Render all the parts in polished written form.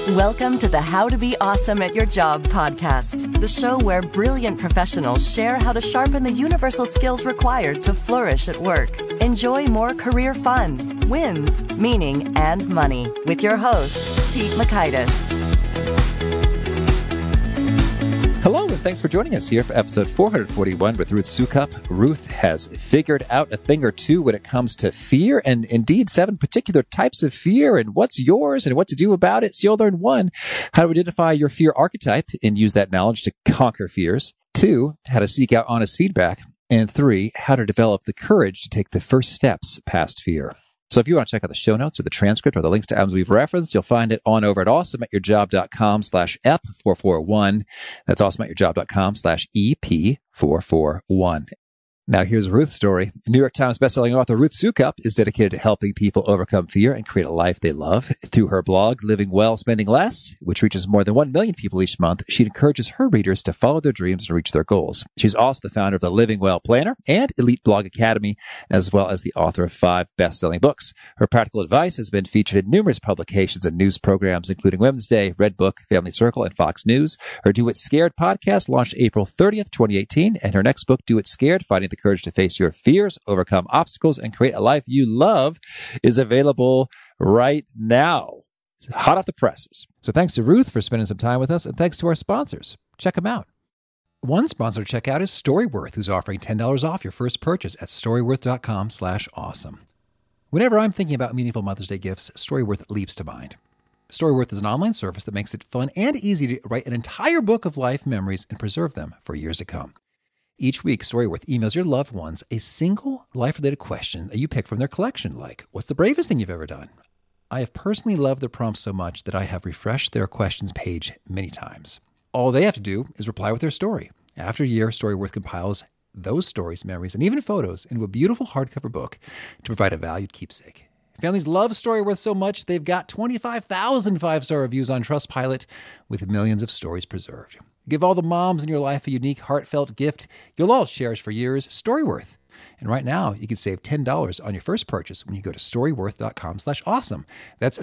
Welcome to the How to Be Awesome at Your Job podcast, the show where brilliant professionals share how to sharpen the universal skills required to flourish at work. Enjoy more career fun, wins, meaning, and money with your host, Pete Mockaitis. Hello, and thanks for joining us here for episode 441 with Ruth Soukup. Ruth has figured out a thing or two when it comes to fear, and indeed 7 particular types of fear, and what's yours and what to do about it. So you'll learn 1, how to identify your fear archetype and use that knowledge to conquer fears. 2, how to seek out honest feedback. And 3, how to develop the courage to take the first steps past fear. So if you want to check out the show notes or the transcript or the links to items we've referenced, you'll find it on over at awesomeatyourjob.com/EP441. That's awesomeatyourjob.com/EP441. Now here's Ruth's story. New York Times bestselling author Ruth Soukup is dedicated to helping people overcome fear and create a life they love. Through her blog, Living Well, Spending Less, which reaches more than 1 million people each month, she encourages her readers to follow their dreams and reach their goals. She's also the founder of the Living Well Planner and Elite Blog Academy, as well as the author of 5 best-selling books. Her practical advice has been featured in numerous publications and news programs, including Women's Day, Redbook, Family Circle, and Fox News. Her Do It Scared podcast launched April 30th, 2018, and her next book, Do It Scared, Finding the Courage to Face Your Fears, Overcome Obstacles, and Create a Life You Love, is available right now. It's hot off the presses. So thanks to Ruth for spending some time with us, and thanks to our sponsors. Check them out. One sponsor to check out is Storyworth, who's offering $10 off your first purchase at storyworth.com/awesome. Whenever I'm thinking about meaningful Mother's Day gifts, Storyworth leaps to mind. Storyworth is an online service that makes it fun and easy to write an entire book of life memories and preserve them for years to come. Each week, Storyworth emails your loved ones a single life-related question that you pick from their collection, like, what's the bravest thing you've ever done? I have personally loved their prompts so much that I have refreshed their questions page many times. All they have to do is reply with their story. After a year, Storyworth compiles those stories, memories, and even photos into a beautiful hardcover book to provide a valued keepsake. Families love Storyworth so much, they've got 25,000 5-star reviews on Trustpilot with millions of stories preserved. Give all the moms in your life a unique, heartfelt gift you'll all cherish for years, Storyworth. And right now, you can save $10 on your first purchase when you go to storyworth.com/awesome. That's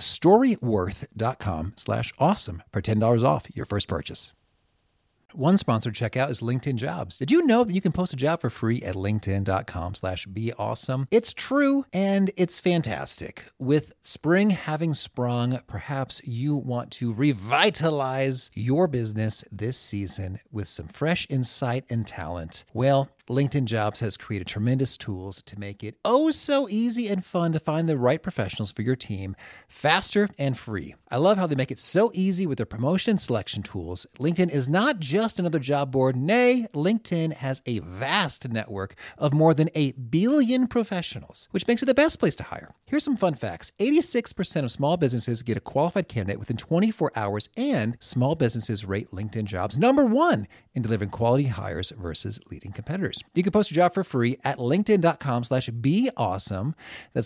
storyworth.com/awesome for $10 off your first purchase. One sponsored checkout is LinkedIn Jobs. Did you know that you can post a job for free at linkedin.com/beawesome? It's true, and it's fantastic. With spring having sprung, perhaps you want to revitalize your business this season with some fresh insight and talent. Well, LinkedIn Jobs has created tremendous tools to make it oh so easy and fun to find the right professionals for your team faster and free. I love how they make it so easy with their promotion selection tools. LinkedIn is not just another job board. Nay, LinkedIn has a vast network of more than 1 billion professionals, which makes it the best place to hire. Here's some fun facts. 86% of small businesses get a qualified candidate within 24 hours, and small businesses rate LinkedIn Jobs number 1 in delivering quality hires versus leading competitors. You can post your job for free at linkedin.com/beawesome. That's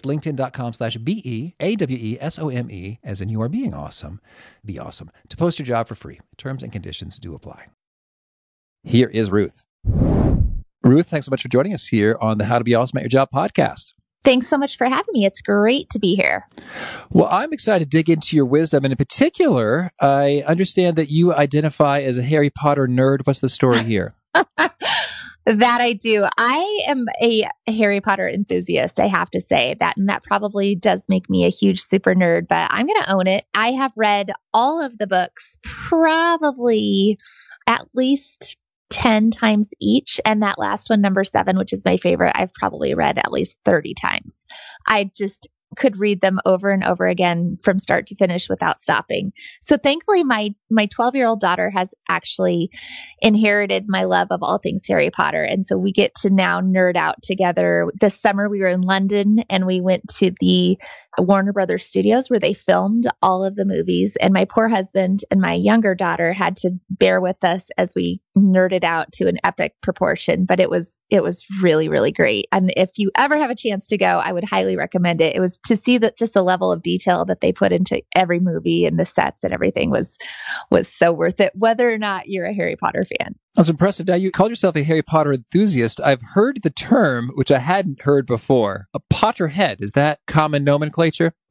linkedin.com/BEAWESOME, as in you are being awesome. Be awesome. To post your job for free. Terms and conditions do apply. Here is Ruth. Ruth, thanks so much for joining us here on the How to Be Awesome at Your Job podcast. Thanks so much for having me. It's great to be here. Well, I'm excited to dig into your wisdom. And in particular, I understand that you identify as a Harry Potter nerd. What's the story here? That I do. I am a Harry Potter enthusiast, I have to say that. And that probably does make me a huge super nerd, but I'm going to own it. I have read all of the books probably at least 10 times each. And that last one, number 7, which is my favorite, I've probably read at least 30 times. I just could read them over and over again from start to finish without stopping. So thankfully, my 12-year-old daughter has actually inherited my love of all things Harry Potter. And so we get to now nerd out together. This summer we were in London and we went to the Warner Brothers Studios where they filmed all of the movies. And my poor husband and my younger daughter had to bear with us as we nerded out to an epic proportion. But it was really, really great. And if you ever have a chance to go, I would highly recommend it. It was to see that just the level of detail that they put into every movie and the sets and everything was so worth it, whether or not you're a Harry Potter fan. That's impressive. Now, you called yourself a Harry Potter enthusiast. I've heard the term, which I hadn't heard before, a Potterhead. Is that common nomenclature?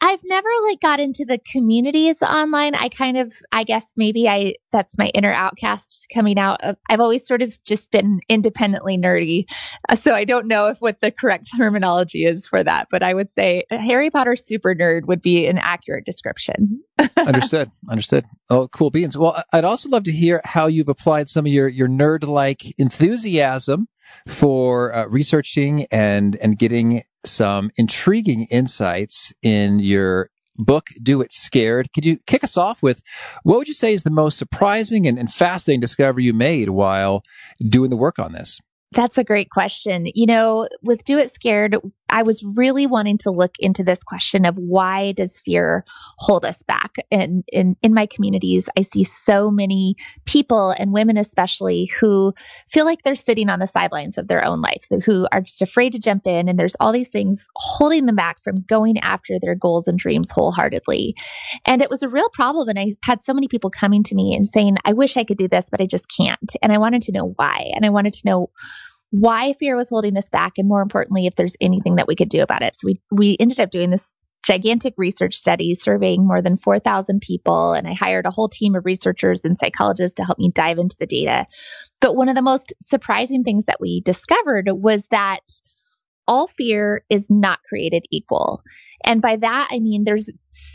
I've never got into the communities online. I guess maybe that's my inner outcast coming out of, I've always sort of just been independently nerdy. So I don't know what the correct terminology is for that, but I would say a Harry Potter super nerd would be an accurate description. Understood. Oh, cool beans. Well, I'd also love to hear how you've applied some of your nerd-like enthusiasm for researching and getting some intriguing insights in your book, Do It Scared. Could you kick us off with what would you say is the most surprising and fascinating discovery you made while doing the work on this? That's a great question. With Do It Scared, I was really wanting to look into this question of why does fear hold us back? And in my communities, I see so many people and women especially who feel like they're sitting on the sidelines of their own life, who are just afraid to jump in. And there's all these things holding them back from going after their goals and dreams wholeheartedly. And it was a real problem. And I had so many people coming to me and saying, I wish I could do this, but I just can't. And I wanted to know why. And I wanted to know why fear was holding us back, and more importantly, if there's anything that we could do about it. So we ended up doing this gigantic research study surveying more than 4,000 people, and I hired a whole team of researchers and psychologists to help me dive into the data. But one of the most surprising things that we discovered was that all fear is not created equal. And by that, I mean, there's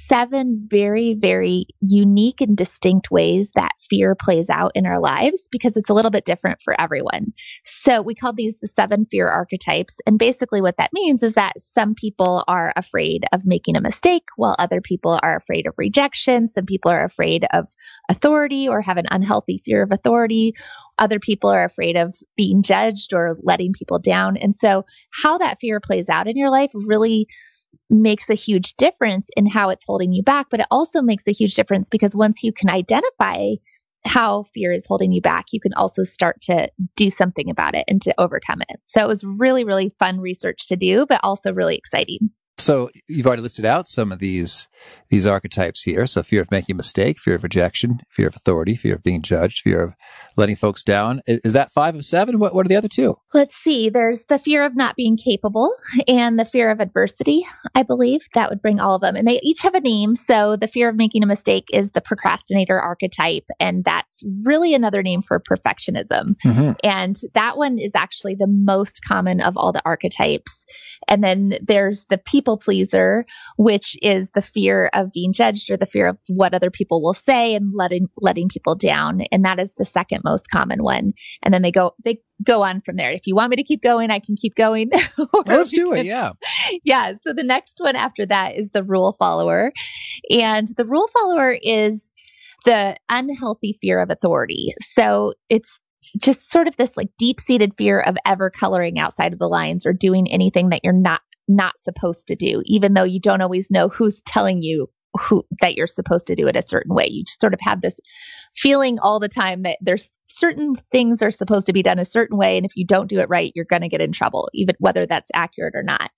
7 very, very unique and distinct ways that fear plays out in our lives because it's a little bit different for everyone. So we call these the 7 fear archetypes. And basically what that means is that some people are afraid of making a mistake, while other people are afraid of rejection. Some people are afraid of authority or have an unhealthy fear of authority. Other people are afraid of being judged or letting people down. And so how that fear plays out in your life really makes a huge difference in how it's holding you back. But it also makes a huge difference because once you can identify how fear is holding you back, you can also start to do something about it and to overcome it. So it was really, really fun research to do, but also really exciting. So you've already listed out some of these archetypes here. So fear of making a mistake, fear of rejection, fear of authority, fear of being judged, fear of letting folks down. Is that 5 of 7? What are the other 2? Let's see. There's the fear of not being capable and the fear of adversity, I believe. That would bring all of them. And they each have a name. So the fear of making a mistake is the procrastinator archetype. And that's really another name for perfectionism. Mm-hmm. And that one is actually the most common of all the archetypes. And then there's the people pleaser, which is the fear of being judged or the fear of what other people will say and letting people down. And that is the second most common one. And then they go on from there. If you want me to keep going, I can keep going. Let's do it. Yeah. Yeah. So the next one after that is the rule follower. And the rule follower is the unhealthy fear of authority. So it's just sort of this deep-seated fear of ever coloring outside of the lines or doing anything that you're not supposed to do, even though you don't always know who's telling you that you're supposed to do it a certain way. You just sort of have this feeling all the time that there's certain things are supposed to be done a certain way. And if you don't do it right, you're going to get in trouble, even whether that's accurate or not.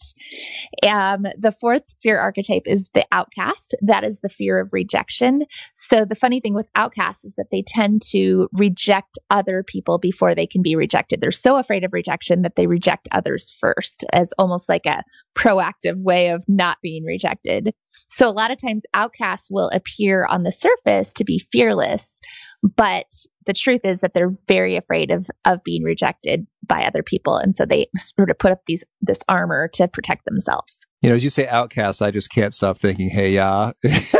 The 4th fear archetype is the outcast. That is the fear of rejection. So the funny thing with outcasts is that they tend to reject other people before they can be rejected. They're so afraid of rejection that they reject others first as almost like a proactive way of not being rejected. So a lot of times outcasts will appear on the surface to be fearless, but the truth is that they're very afraid of being rejected by other people. And so they sort of put up this armor to protect themselves. As you say outcasts, I just can't stop thinking, hey, yeah.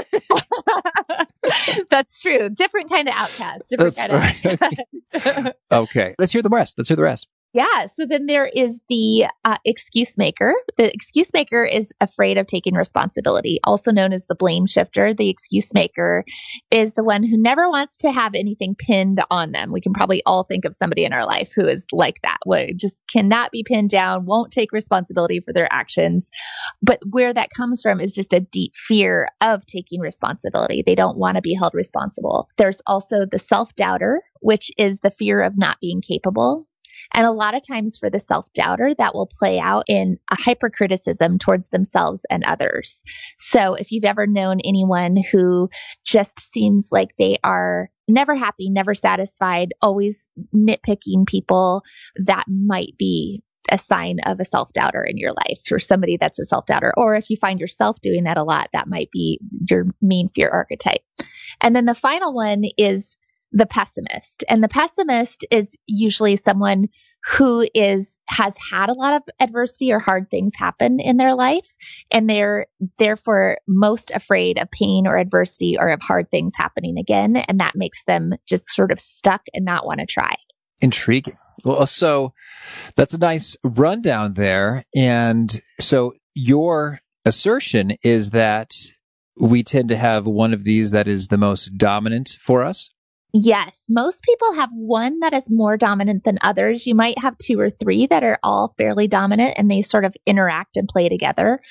That's true. Different kind of outcast. Outcast. Okay. Let's hear the rest. Yeah. So then there is the excuse maker. The excuse maker is afraid of taking responsibility, also known as the blame shifter. The excuse maker is the one who never wants to have anything pinned on them. We can probably all think of somebody in our life who is like that, who just cannot be pinned down, won't take responsibility for their actions. But where that comes from is just a deep fear of taking responsibility. They don't want to be held responsible. There's also the self-doubter, which is the fear of not being capable. And a lot of times for the self-doubter, that will play out in a hypercriticism towards themselves and others. So if you've ever known anyone who just seems like they are never happy, never satisfied, always nitpicking people, that might be a sign of a self-doubter in your life, or somebody that's a self-doubter. Or if you find yourself doing that a lot, that might be your main fear archetype. And then the final one is the pessimist. And the pessimist is usually someone who has had a lot of adversity or hard things happen in their life, and they're therefore most afraid of pain or adversity or of hard things happening again. And that makes them just sort of stuck and not want to try. Intriguing. Well, so that's a nice rundown there. And so your assertion is that we tend to have one of these that is the most dominant for us? Yes, most people have one that is more dominant than others. You might have two or three that are all fairly dominant and they sort of interact and play together.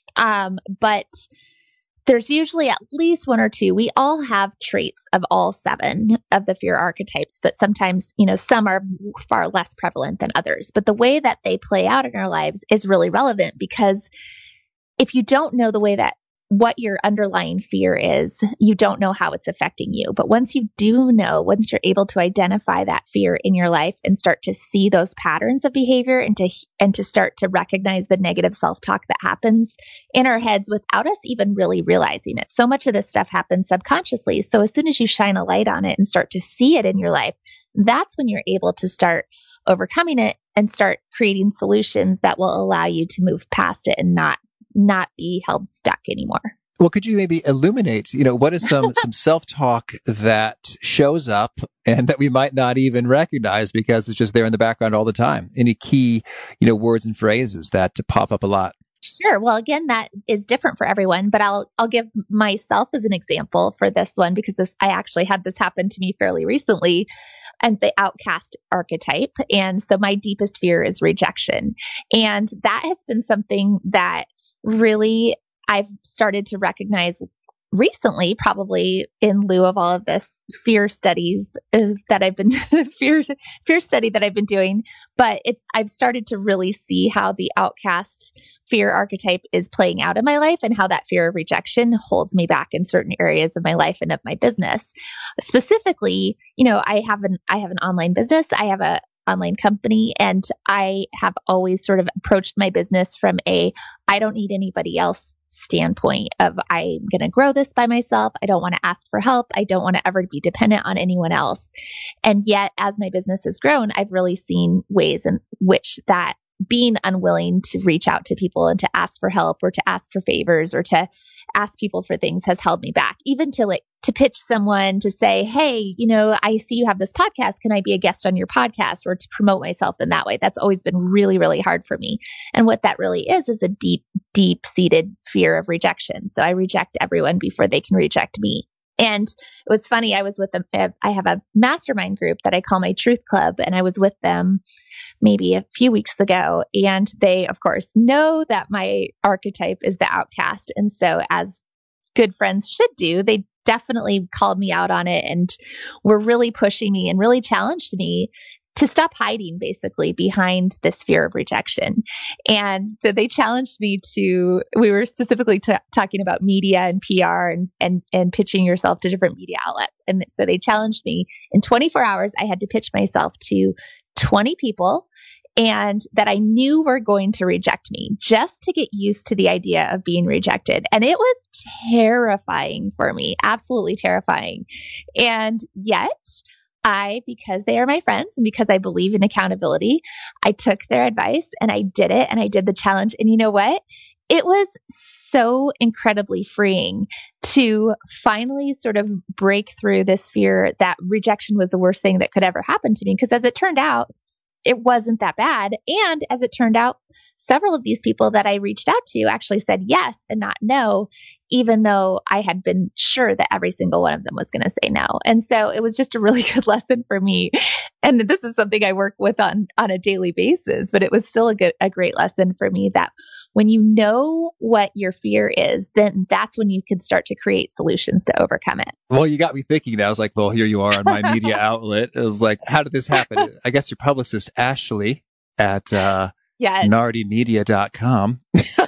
But there's usually at least one or two. We all have traits of all 7 of the fear archetypes, but sometimes, some are far less prevalent than others. But the way that they play out in our lives is really relevant, because if you don't know the way that what your underlying fear is, you don't know how it's affecting you. But once you do know, once you're able to identify that fear in your life and start to see those patterns of behavior and to start to recognize the negative self-talk that happens in our heads without us even really realizing it. So much of this stuff happens subconsciously. So as soon as you shine a light on it and start to see it in your life, that's when you're able to start overcoming it and start creating solutions that will allow you to move past it and not be held stuck anymore. Well, could you maybe illuminate, what is some self-talk that shows up and that we might not even recognize because it's just there in the background all the time? Any key, words and phrases that pop up a lot? Sure. Well, again, that is different for everyone, but I'll give myself as an example for this one, because I actually had this happen to me fairly recently, and the outcast archetype. And so my deepest fear is rejection. And that has been something that really I've started to recognize recently, probably in lieu of all of this fear studies that I've been fear study that I've been doing. But I've started to really see how the outcast fear archetype is playing out in my life, and how that fear of rejection holds me back in certain areas of my life and of my business. Specifically, I have an online business. I have a online company, and I have always sort of approached my business from I don't need anybody else standpoint of I'm going to grow this by myself. I don't want to ask for help. I don't want to ever be dependent on anyone else. And yet, as my business has grown, I've really seen ways in which that being unwilling to reach out to people and to ask for help or to ask for favors or to ask people for things has held me back, even to pitch someone to say, hey, I see you have this podcast. Can I be a guest on your podcast, or to promote myself in that way? That's always been really, really hard for me. And what that really is a deep, deep seated fear of rejection. So I reject everyone before they can reject me. And it was funny. I was with them. I have a mastermind group that I call my Truth Club, and I was with them maybe a few weeks ago. And they, of course, know that my archetype is the outcast. And so, as good friends should do, they definitely called me out on it and were really pushing me and really challenged me to stop hiding basically behind this fear of rejection. And so they challenged me we were specifically talking about media and PR and pitching yourself to different media outlets. And so they challenged me in 24 hours. I had to pitch myself to 20 people, and that I knew were going to reject me, just to get used to the idea of being rejected. And it was terrifying for me, absolutely terrifying. And yet, because they are my friends and because I believe in accountability, I took their advice and I did it, and I did the challenge. And you know what? It was so incredibly freeing to finally sort of break through this fear that rejection was the worst thing that could ever happen to me. Because as it turned out, it wasn't that bad. And as it turned out, several of these people that I reached out to actually said yes and not no, even though I had been sure that every single one of them was going to say no. And so it was just a really good lesson for me. And this is something I work with on a daily basis, but it was still a great lesson for me that when you know what your fear is, then that's when you can start to create solutions to overcome it. Well, you got me thinking now. I was like, well, here you are on my media outlet. It was like, how did this happen? I guess your publicist, Ashley, at nardimedia.com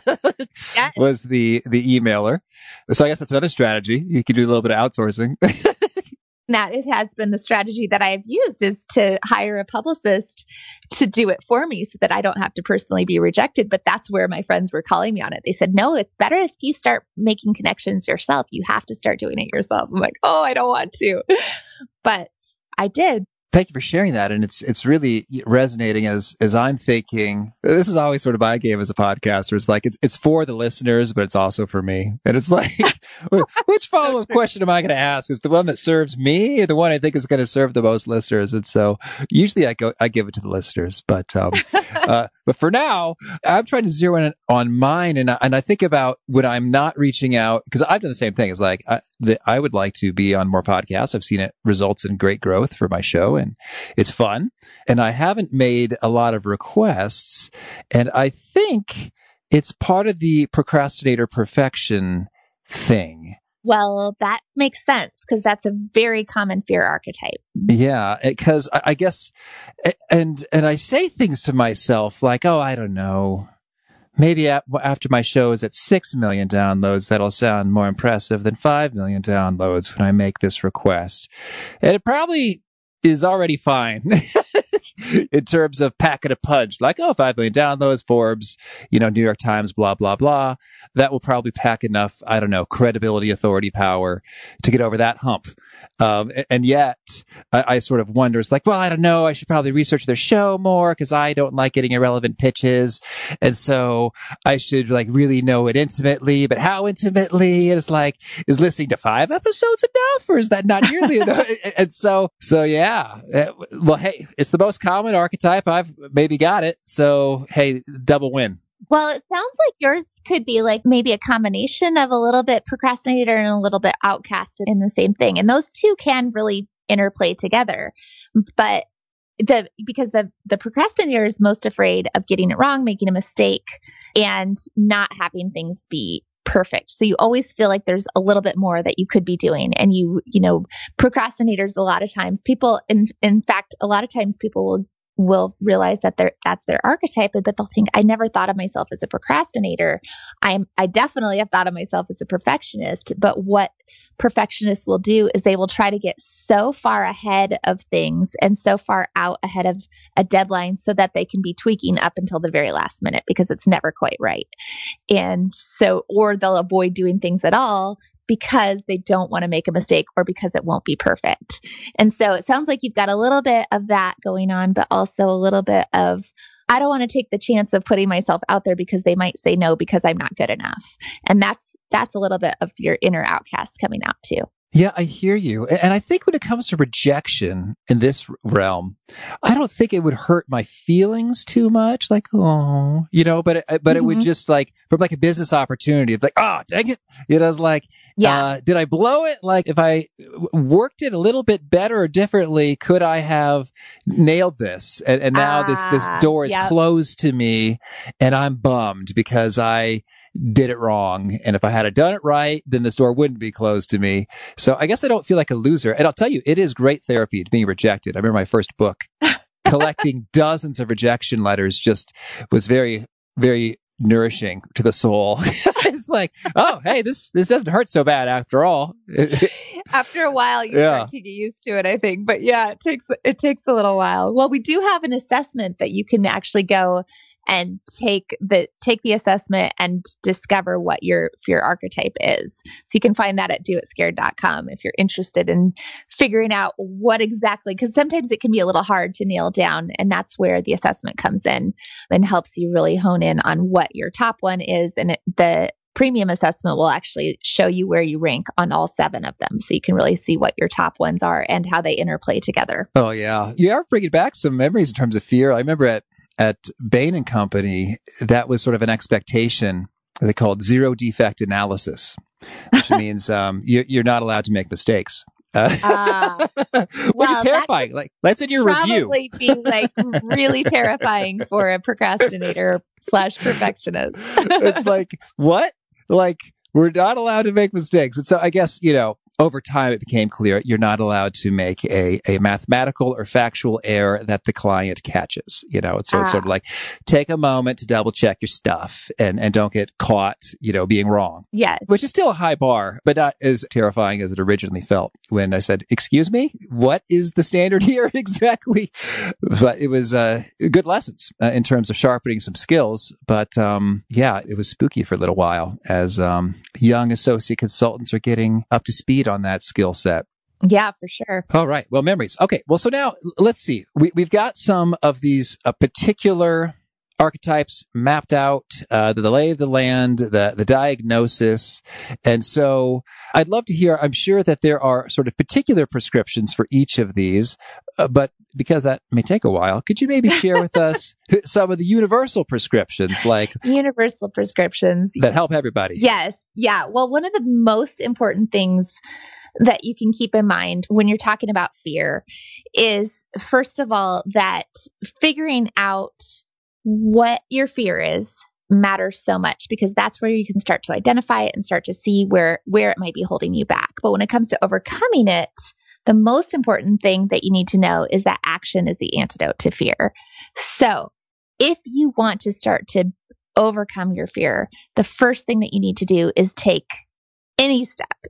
was the emailer. So I guess that's another strategy. You can do a little bit of outsourcing. That it has been the strategy that I've used, is to hire a publicist to do it for me so that I don't have to personally be rejected. But that's where my friends were calling me on it. They said, no, it's better if you start making connections yourself. You have to start doing it yourself. I'm like, oh, I don't want to. But I did. Thank you for sharing that. And it's really resonating as I'm thinking. This is always sort of my game as a podcaster. It's like, it's for the listeners, but it's also for me. And it's like, which follow-up question am I going to ask? Is the one that serves me or the one I think is going to serve the most listeners? And so usually I give it to the listeners, but for now, I'm trying to zero in on mine. And I think about when I'm not reaching out, because I've done the same thing. It's like, I would like to be on more podcasts. I've seen it results in great growth for my show, and it's fun. And I haven't made a lot of requests. And I think it's part of the procrastinator perfection thing. Well, that makes sense, because that's a very common fear archetype. Yeah, because I guess, and I say things to myself like, oh, I don't know. Maybe after my show is at 6 million downloads, that'll sound more impressive than 5 million downloads when I make this request. And it probably is already fine in terms of packing a punch. Like, 5 million downloads, Forbes, New York Times, blah, blah, blah. That will probably pack enough, I don't know, credibility, authority, power to get over that hump. And yet I sort of wonder, it's like, well, I don't know, I should probably research their show more because I don't like getting irrelevant pitches. And so I should really know it intimately, but how intimately? And it's like, is listening to 5 episodes enough, or is that not nearly enough? And so yeah. Well, hey, it's the most common archetype. I've maybe got it. So, hey, double win. Well, it sounds like yours could be like maybe a combination of a little bit procrastinator and a little bit outcast in the same thing. And those two can really interplay together. But because the procrastinator is most afraid of getting it wrong, making a mistake, and not having things be perfect. So you always feel like there's a little bit more that you could be doing. And procrastinators, a lot of times people, in fact, a lot of times people will realize that that's their archetype, but they'll think, I never thought of myself as a procrastinator. I definitely have thought of myself as a perfectionist, but what perfectionists will do is they will try to get so far ahead of things and so far out ahead of a deadline so that they can be tweaking up until the very last minute because it's never quite right. And so, or they'll avoid doing things at all because they don't want to make a mistake or because it won't be perfect. And so it sounds like you've got a little bit of that going on, but also a little bit of, I don't want to take the chance of putting myself out there because they might say no because I'm not good enough. And that's a little bit of your inner outcast coming out too. Yeah, I hear you. And I think when it comes to rejection in this realm, I don't think it would hurt my feelings too much. Like, oh, but it would just from a business opportunity, it's like, oh, dang it. It's like, did I blow it? Like if I worked it a little bit better or differently, could I have nailed this? And now this door is closed to me and I'm bummed because I did it wrong. And if I had done it right, then this door wouldn't be closed to me. So I guess I don't feel like a loser. And I'll tell you, it is great therapy to being rejected. I remember my first book, collecting dozens of rejection letters just was very, very nourishing to the soul. It's like, oh, hey, this doesn't hurt so bad after all. After a while, you start to get used to it, I think. But yeah, it takes a little while. Well, we do have an assessment that you can actually go and take the assessment and discover what your fear archetype is. So you can find that at doitscared.com if you're interested in figuring out what exactly, because sometimes it can be a little hard to nail down. And that's where the assessment comes in and helps you really hone in on what your top one is. And the premium assessment will actually show you where you rank on all 7 of them. So you can really see what your top ones are and how they interplay together. Oh, yeah. You ever bring back some memories in terms of fear? I remember at Bain & Company, that was sort of an expectation they called zero defect analysis, which means you're not allowed to make mistakes. Which is terrifying. That's in your review. Probably be really terrifying for a procrastinator / perfectionist. It's like, what? We're not allowed to make mistakes. And so I guess, over time, it became clear you're not allowed to make a mathematical or factual error that the client catches. It's sort of like take a moment to double check your stuff and don't get caught, being wrong. Yes. Which is still a high bar, but not as terrifying as it originally felt when I said, excuse me, what is the standard here exactly? But it was good lessons in terms of sharpening some skills. But it was spooky for a little while as young associate consultants are getting up to speed on that skill set. Yeah, for sure. All right. Well, memories. Okay. Well, so now let's see. We've got some of these particular archetypes mapped out, the lay of the land, the diagnosis. And so I'd love to hear, I'm sure that there are sort of particular prescriptions for each of these, but because that may take a while, could you maybe share with us some of the universal prescriptions, universal prescriptions that help everybody? Yes. Yeah. Well, one of the most important things that you can keep in mind when you're talking about fear is, first of all, that figuring out what your fear is matters so much, because that's where you can start to identify it and start to see where it might be holding you back. But when it comes to overcoming it, the most important thing that you need to know is that action is the antidote to fear. So if you want to start to overcome your fear, the first thing that you need to do is take any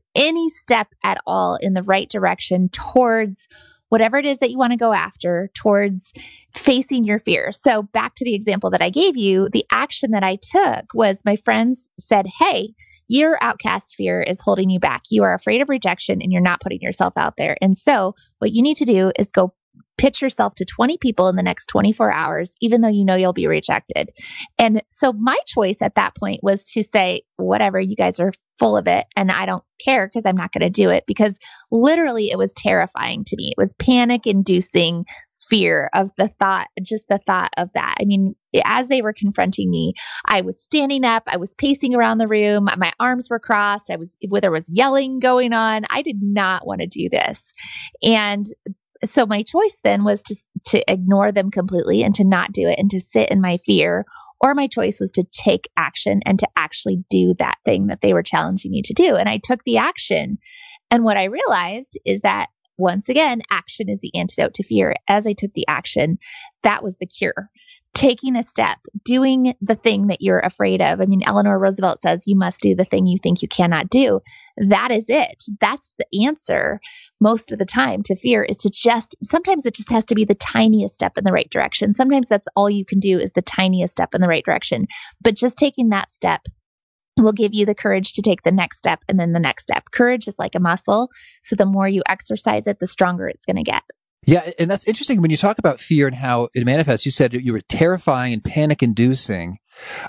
step at all in the right direction towards whatever it is that you want to go after, towards facing your fear. So back to the example that I gave you, the action that I took was my friends said, hey, your outcast fear is holding you back. You are afraid of rejection and you're not putting yourself out there. And so what you need to do is go pitch yourself to 20 people in the next 24 hours, even though you know you'll be rejected. And so my choice at that point was to say, whatever, you guys are full of it and I don't care because I'm not going to do it, because literally it was terrifying to me. It was panic inducing fear of just the thought of that. I mean, as they were confronting me, I was standing up, I was pacing around the room, my arms were crossed, there was yelling going on. I did not want to do this. And so my choice then was to ignore them completely and to not do it and to sit in my fear. Or my choice was to take action and to actually do that thing that they were challenging me to do. And I took the action. And what I realized is that, once again, action is the antidote to fear. As I took the action, that was the cure. Taking a step, doing the thing that you're afraid of. I mean, Eleanor Roosevelt says you must do the thing you think you cannot do. That is it. That's the answer most of the time to fear, is sometimes it just has to be the tiniest step in the right direction. Sometimes that's all you can do is the tiniest step in the right direction. But just taking that step will give you the courage to take the next step and then the next step. Courage is like a muscle. So the more you exercise it, the stronger it's going to get. Yeah. And that's interesting when you talk about fear and how it manifests. You said you were terrifying and panic inducing.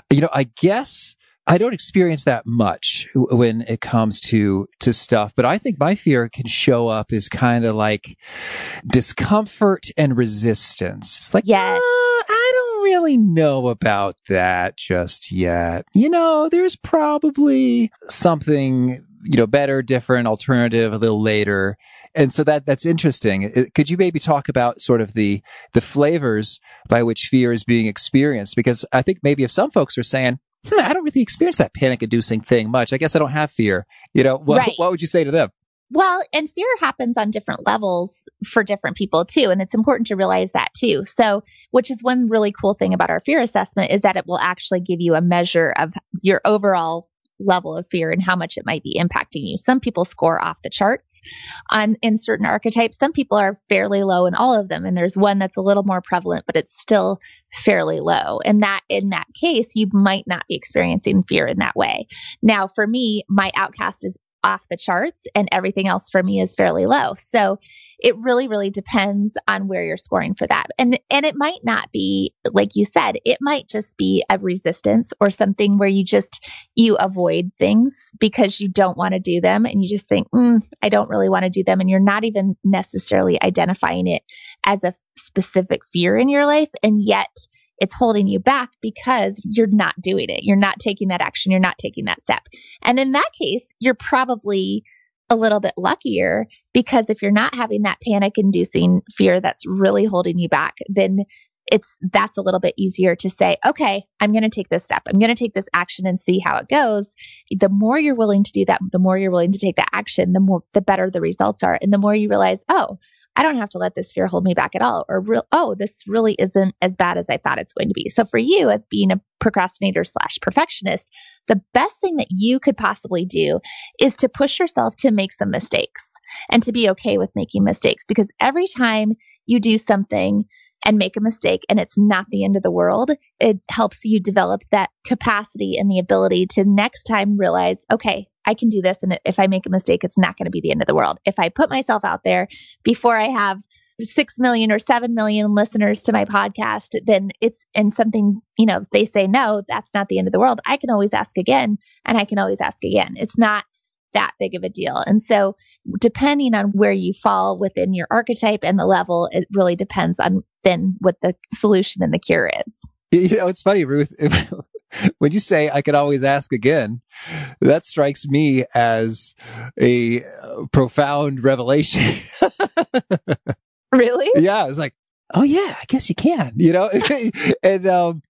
I guess I don't experience that much when it comes to stuff, but I think my fear can show up as kind of like discomfort and resistance. It's like, yes. I don't really know about that just yet. There's probably something, better, different, alternative a little later. And so that's interesting. Could you maybe talk about sort of the flavors by which fear is being experienced? Because I think maybe if some folks are saying, I don't really experience that panic-inducing thing much, I guess I don't have fear. Right. What would you say to them? Well, and fear happens on different levels for different people too. And it's important to realize that too. So, which is one really cool thing about our fear assessment, is that it will actually give you a measure of your overall level of fear and how much it might be impacting you. Some people score off the charts in certain archetypes. Some people are fairly low in all of them. And there's one that's a little more prevalent, but it's still fairly low. And that in that case, you might not be experiencing fear in that way. Now, for me, my outcast is off the charts and everything else for me is fairly low. So it really, really depends on where you're scoring for that. And it might not be, like you said, it might just be a resistance or something where you avoid things because you don't want to do them. And you just think, I don't really want to do them. And you're not even necessarily identifying it as a specific fear in your life. And yet it's holding you back because you're not doing it. You're not taking that action. You're not taking that step. And in that case, you're probably a little bit luckier, because if you're not having that panic inducing fear that's really holding you back, then that's a little bit easier to say, okay, I'm going to take this step. I'm going to take this action and see how it goes. The more you're willing to do that, the more you're willing to take that action, the better the results are. And the more you realize, oh, I don't have to let this fear hold me back at all. Or, this really isn't as bad as I thought it's going to be. So for you, as being a procrastinator / perfectionist, the best thing that you could possibly do is to push yourself to make some mistakes and to be okay with making mistakes. Because every time you do something and make a mistake and it's not the end of the world, it helps you develop that capacity and the ability to next time realize, okay, I can do this. And if I make a mistake, it's not going to be the end of the world. If I put myself out there before I have 6 million or 7 million listeners to my podcast, then it's in something, if they say no, that's not the end of the world. I can always ask again, and I can always ask again. It's not that big of a deal. And so depending on where you fall within your archetype and the level, it really depends on then what the solution and the cure is. It's funny, Ruth, when you say I could always ask again, that strikes me as a profound revelation. Really? Yeah. It's like, oh yeah, I guess you can, and,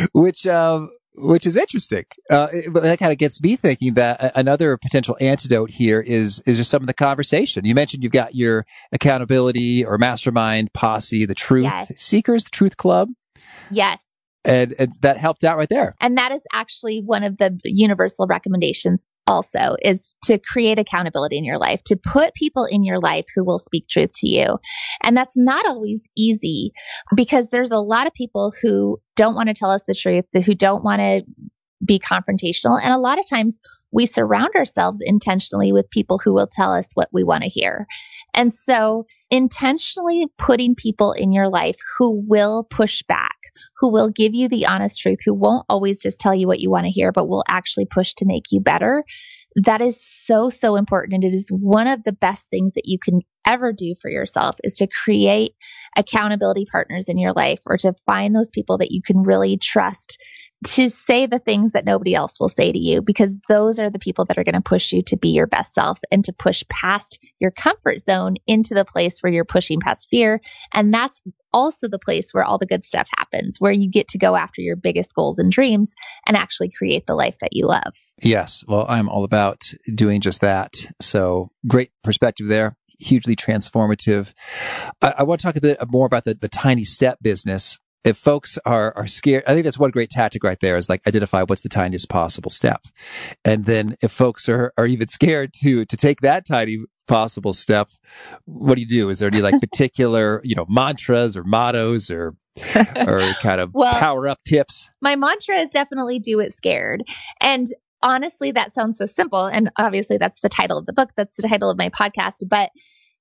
which is interesting. That kind of gets me thinking that another potential antidote here is just some of the conversation. You mentioned you've got your accountability or mastermind posse, the Truth Seekers, the Truth Club. Yes. And that helped out right there. And that is actually one of the universal recommendations also, is to create accountability in your life, to put people in your life who will speak truth to you. And that's not always easy, because there's a lot of people who don't want to tell us the truth, who don't want to be confrontational. And a lot of times we surround ourselves intentionally with people who will tell us what we want to hear. And so intentionally putting people in your life who will push back, who will give you the honest truth, who won't always just tell you what you want to hear, but will actually push to make you better. That is so, so important. And it is one of the best things that you can ever do for yourself, is to create accountability partners in your life, or to find those people that you can really trust to say the things that nobody else will say to you, because those are the people that are going to push you to be your best self and to push past your comfort zone into the place where you're pushing past fear. And that's also the place where all the good stuff happens, where you get to go after your biggest goals and dreams and actually create the life that you love. Yes. Well, I'm all about doing just that. So great perspective there. Hugely transformative. I want to talk a bit more about the tiny step business. If folks are scared, I think that's one great tactic right there, is like identify what's the tiniest possible step. And then if folks are even scared to take that tiny possible step, what do? Is there any like particular, mantras or mottos or kind of power up tips? My mantra is definitely do it scared. And honestly, that sounds so simple. And obviously that's the title of the book. That's the title of my podcast. But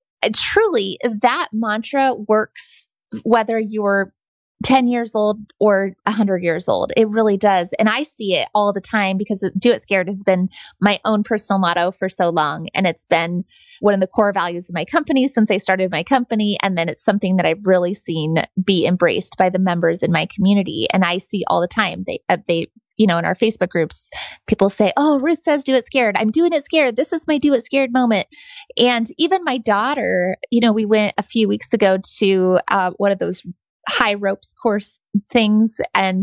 truly, that mantra works whether you're 10 years old or 100 years old. It really does. And I see it all the time, because do it scared has been my own personal motto for so long. And it's been one of the core values of my company since I started my company. And then it's something that I've really seen be embraced by the members in my community. And I see all the time, they in our Facebook groups, people say, oh, Ruth says, do it scared. I'm doing it scared. This is my do it scared moment. And even my daughter, we went a few weeks ago to one of those high ropes course things. And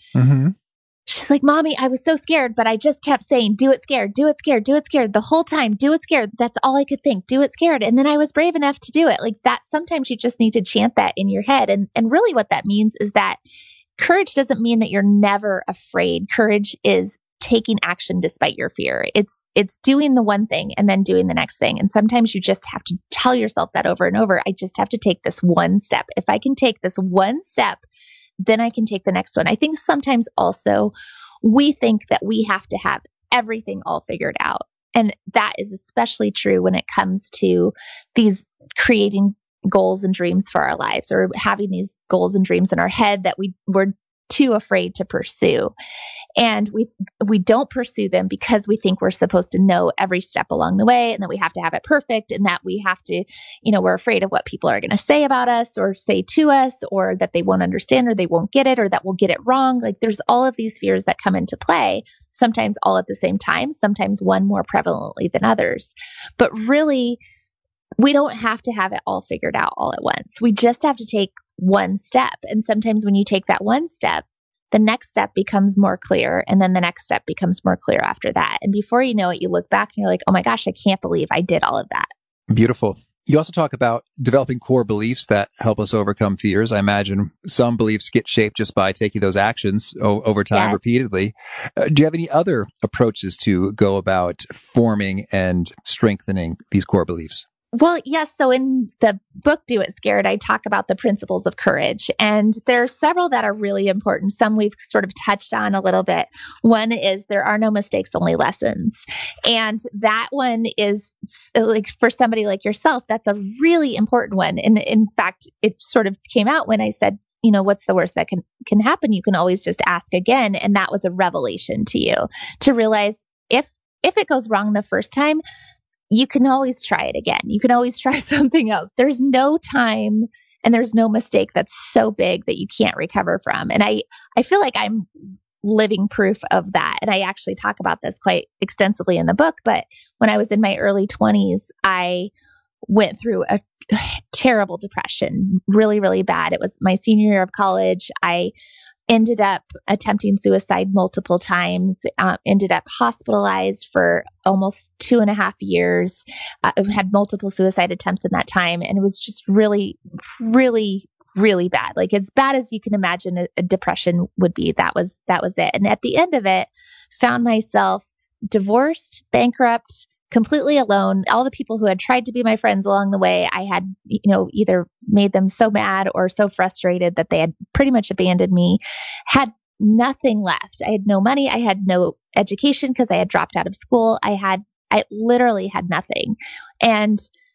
she's like, Mommy, I was so scared, but I just kept saying, do it scared, do it scared, do it scared the whole time, do it scared. That's all I could think, do it scared. And then I was brave enough to do it. Like that, sometimes you just need to chant that in your head. And really what that means is that courage doesn't mean that you're never afraid. Courage is taking action despite your fear. It's doing the one thing and then doing the next thing. And sometimes you just have to tell yourself that over and over. I just have to take this one step. If I can take this one step, then I can take the next one. I think sometimes also we think that we have to have everything all figured out. And that is especially true when it comes to these creating goals and dreams for our lives, or having these goals and dreams in our head that we're too afraid to pursue. And we don't pursue them because we think we're supposed to know every step along the way, and that we have to have it perfect, and that we have to, we're afraid of what people are going to say about us or say to us, or that they won't understand, or they won't get it, or that we'll get it wrong. Like there's all of these fears that come into play, sometimes all at the same time, sometimes one more prevalently than others. But really, we don't have to have it all figured out all at once. We just have to take one step. And sometimes when you take that one step, the next step becomes more clear. And then the next step becomes more clear after that. And before you know it, you look back and you're like, oh my gosh, I can't believe I did all of that. Beautiful. You also talk about developing core beliefs that help us overcome fears. I imagine some beliefs get shaped just by taking those actions over time repeatedly. Do you have any other approaches to go about forming and strengthening these core beliefs? Well, yes. So in the book, Do It Scared, I talk about the principles of courage. And there are several that are really important. Some we've sort of touched on a little bit. One is there are no mistakes, only lessons. And that one is like for somebody like yourself, that's a really important one. And in fact, it sort of came out when I said, you know, what's the worst that can happen? You can always just ask again. And that was a revelation to you to realize if it goes wrong the first time, you can always try it again. You can always try something else. There's no time and there's no mistake that's so big that you can't recover from. And I feel like I'm living proof of that. And I actually talk about this quite extensively in the book. But when I was in my early 20s, I went through a terrible depression, really, really bad. It was my senior year of college. I ended up attempting suicide multiple times, ended up hospitalized for almost 2.5 years. I had multiple suicide attempts in that time. And it was just really, really, really bad. Like as bad as you can imagine a depression would be. That was it. And at the end of it, found myself divorced, bankrupt, completely alone. All the people who had tried to be my friends along the way, I had, either made them so mad or so frustrated that they had pretty much abandoned me, had nothing left. I had no money. I had no education because I had dropped out of school. I literally had nothing. And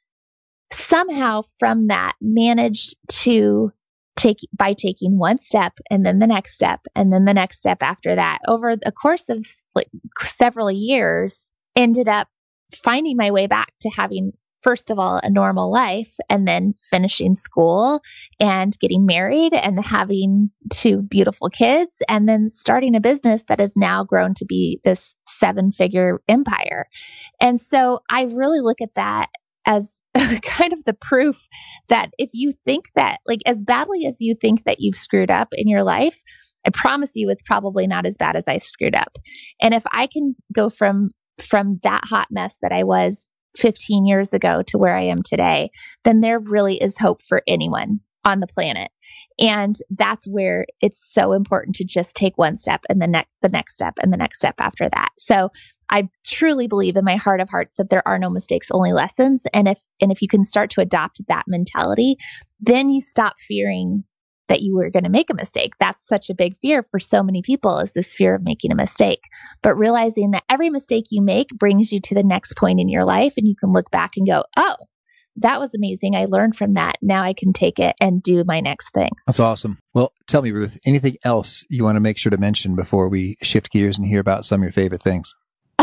somehow from that managed to by taking one step and then the next step and then the next step after that over the course of several years, ended up finding my way back to having, first of all, a normal life, and then finishing school and getting married and having 2 beautiful kids, and then starting a business that has now grown to be this 7-figure empire. And so I really look at that as kind of the proof that if you think that, like, as badly as you think that you've screwed up in your life, I promise you it's probably not as bad as I screwed up. And if I can go from that hot mess that I was 15 years ago to where I am today, then there really is hope for anyone on the planet. And that's where it's so important to just take one step and the next step and the next step after that. So I truly believe in my heart of hearts that there are no mistakes, only lessons. And if you can start to adopt that mentality, then you stop fearing that you were going to make a mistake. That's such a big fear for so many people, is this fear of making a mistake. But realizing that every mistake you make brings you to the next point in your life, and you can look back and go, oh, that was amazing. I learned from that. Now I can take it and do my next thing. That's awesome. Well, tell me, Ruth, anything else you want to make sure to mention before we shift gears and hear about some of your favorite things?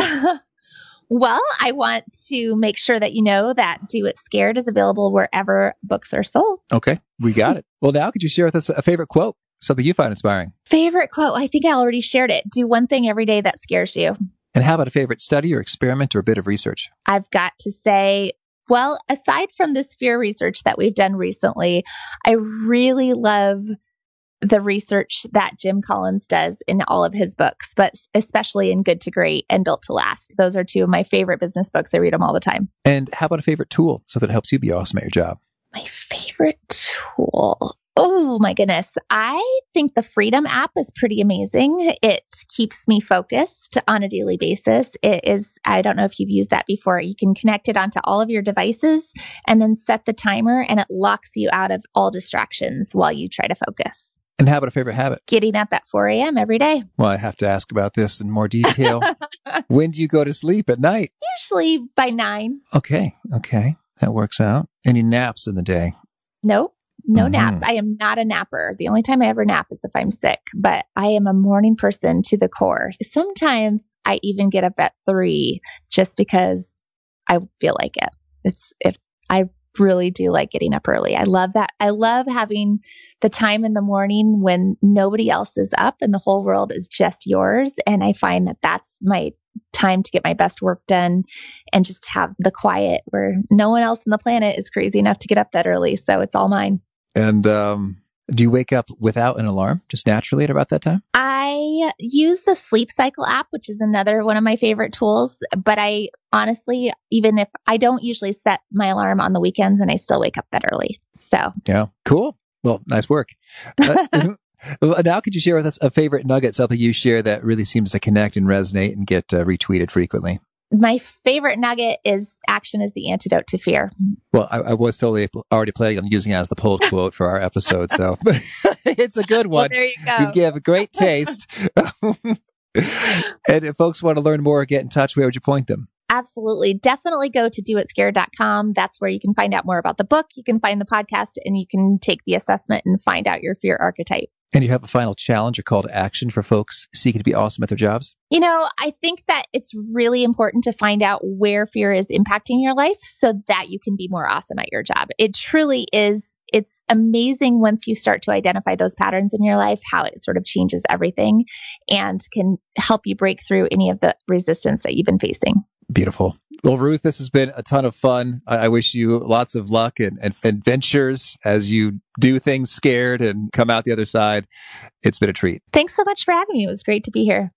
Well, I want to make sure that you know that Do It Scared is available wherever books are sold. Okay, we got it. Well, now could you share with us a favorite quote, something you find inspiring? Favorite quote? I think I already shared it. Do one thing every day that scares you. And how about a favorite study or experiment or a bit of research? I've got to say, well, aside from this fear research that we've done recently, I really love the research that Jim Collins does in all of his books, but especially in Good to Great and Built to Last. Those are 2 of my favorite business books. I read them all the time. And how about a favorite tool, something that helps you be awesome at your job? My favorite tool. Oh my goodness. I think the Freedom app is pretty amazing. It keeps me focused on a daily basis. It is, I don't know if you've used that before. You can connect it onto all of your devices and then set the timer, and it locks you out of all distractions while you try to focus. And how about a favorite habit? Getting up at 4 a.m. every day. Well, I have to ask about this in more detail. When do you go to sleep at night? Usually by 9. Okay. That works out. Any naps in the day? Nope. No naps. I am not a napper. The only time I ever nap is if I'm sick, but I am a morning person to the core. Sometimes I even get up at 3 just because I feel like it. I really do like getting up early. I love that. I love having the time in the morning when nobody else is up and the whole world is just yours. And I find that that's my time to get my best work done and just have the quiet where no one else on the planet is crazy enough to get up that early. So it's all mine. And Do you wake up without an alarm, just naturally at about that time? I use the Sleep Cycle app, which is another one of my favorite tools. But I honestly, even if I don't usually set my alarm on the weekends, and I still wake up that early. So yeah, cool. Well, nice work. Now, could you share with us a favorite nugget, something you share that really seems to connect and resonate and get retweeted frequently? My favorite nugget is action is the antidote to fear. Well, I was totally already planning on using it as the poll quote for our episode, so it's a good one. Well, there you go. You have a great taste. And if folks want to learn more or get in touch, where would you point them? Absolutely. Definitely go to doitscared.com. That's where you can find out more about the book. You can find the podcast, and you can take the assessment and find out your fear archetype. And you have a final challenge or call to action for folks seeking to be awesome at their jobs? I think that it's really important to find out where fear is impacting your life so that you can be more awesome at your job. It truly is. It's amazing once you start to identify those patterns in your life, how it sort of changes everything and can help you break through any of the resistance that you've been facing. Beautiful. Well, Ruth, this has been a ton of fun. I wish you lots of luck and adventures as you do things scared and come out the other side. It's been a treat. Thanks so much for having me. It was great to be here.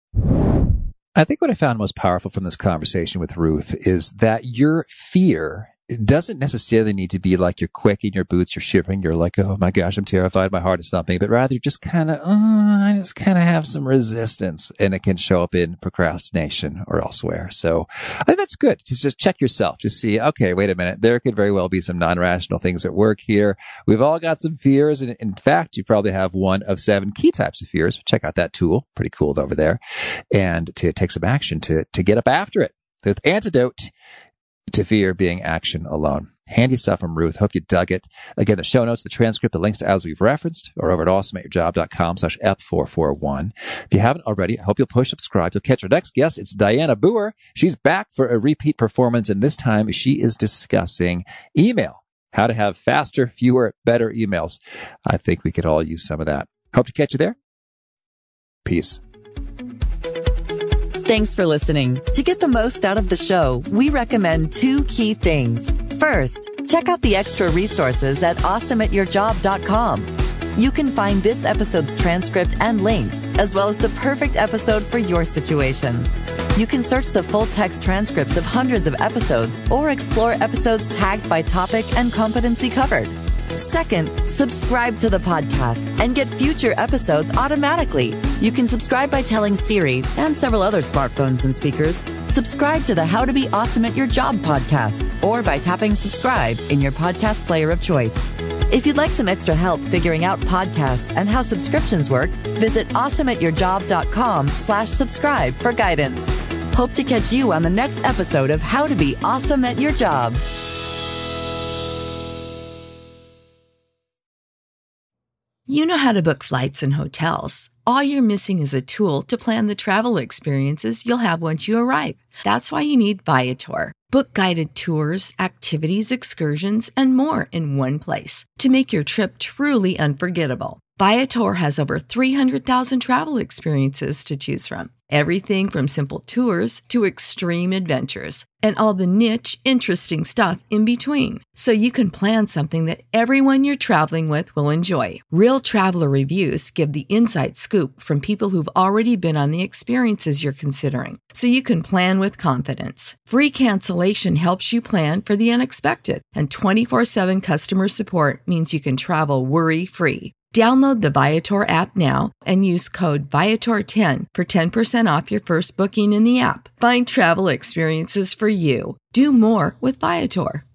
I think what I found most powerful from this conversation with Ruth is that your fear, it doesn't necessarily need to be like you're quick in your boots, you're shivering, you're like, oh my gosh, I'm terrified, my heart is thumping, but rather just kind of, I just kind of have some resistance, and it can show up in procrastination or elsewhere. So I think that's good. Just check yourself. Just see, okay, wait a minute. There could very well be some non-rational things at work here. We've all got some fears. And in fact, you probably have one of 7 key types of fears. Check out that tool. Pretty cool over there. And to take some action to get up after it. The antidote to fear being action alone. Handy stuff from Ruth. Hope you dug it. Again, the show notes, the transcript, the links to ads we've referenced are over at awesomeatyourjob.com/F441. If you haven't already, I hope you'll push subscribe. You'll catch our next guest. It's Diana Boer. She's back for a repeat performance, and this time she is discussing email. How to have faster, fewer, better emails. I think we could all use some of that. Hope to catch you there. Peace. Thanks for listening. To get the most out of the show, we recommend 2 key things. First, check out the extra resources at awesomeatyourjob.com. You can find this episode's transcript and links, as well as the perfect episode for your situation. You can search the full text transcripts of hundreds of episodes or explore episodes tagged by topic and competency covered. Second, subscribe to the podcast and get future episodes automatically. You can subscribe by telling Siri and several other smartphones and speakers, subscribe to the How to Be Awesome at Your Job podcast, or by tapping subscribe in your podcast player of choice. If you'd like some extra help figuring out podcasts and how subscriptions work, visit awesomeatyourjob.com/subscribe for guidance. Hope to catch you on the next episode of How to Be Awesome at Your Job. You know how to book flights and hotels. All you're missing is a tool to plan the travel experiences you'll have once you arrive. That's why you need Viator. Book guided tours, activities, excursions, and more in one place to make your trip truly unforgettable. Viator has over 300,000 travel experiences to choose from. Everything from simple tours to extreme adventures and all the niche, interesting stuff in between. So you can plan something that everyone you're traveling with will enjoy. Real traveler reviews give the inside scoop from people who've already been on the experiences you're considering. So you can plan with confidence. Free cancellation helps you plan for the unexpected. And 24/7 customer support means you can travel worry-free. Download the Viator app now and use code Viator10 for 10% off your first booking in the app. Find travel experiences for you. Do more with Viator.